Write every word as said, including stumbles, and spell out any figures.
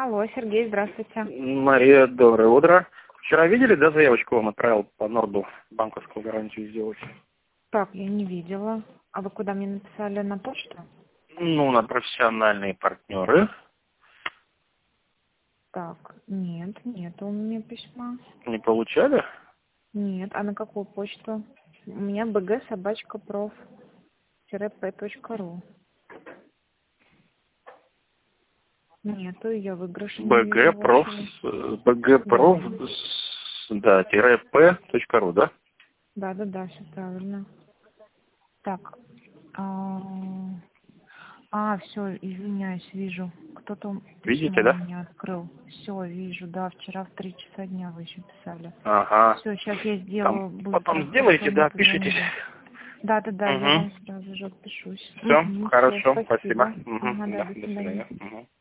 Алло, Сергей, здравствуйте. Мария, доброе утро. Вчера видели, да, заявочку вам отправил по Норду банковскую гарантию сделать? Так, я не видела. А вы куда мне написали? На почту? Ну, на профессиональные партнеры. Так, нет, нет у меня письма. Не получали? Нет, а на какую почту? У меня бг собачка проф п точка ру. Нету, я выигрыша не вижу бгпроф, вашего. бгпроф, Да, да, тире п точка ру, да? да, да, да, все правильно. Так, а, а все, извиняюсь, вижу. Кто-то Видите, письмо у да? меня открыл. Все, вижу, да, вчера в три часа дня вы еще писали. Ага. Все, сейчас я Там сделаю быстро. потом Хорошо, сделаете, мне да, пишитесь. позвонили. Да, да, да, я Угу. вам сразу же отпишусь. Все, Угу, все, хорошо, спасибо. спасибо. Угу. Ага, да, Да, до до свидания. свидания. Угу.